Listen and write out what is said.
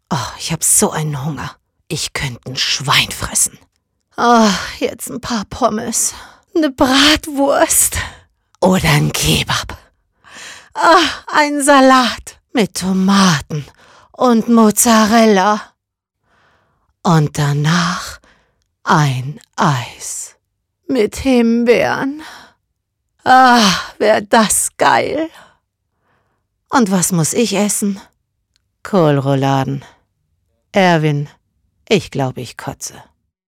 Oh, ich hab so einen Hunger. Ich könnte ein Schwein fressen. Oh, jetzt ein paar Pommes. Eine Bratwurst. Oder ein Kebab. Ein Salat mit Tomaten und Mozzarella. Und danach ein Eis mit Himbeeren. Wär das geil. Und was muss ich essen? Kohlrouladen. Erwin, ich glaube, ich kotze.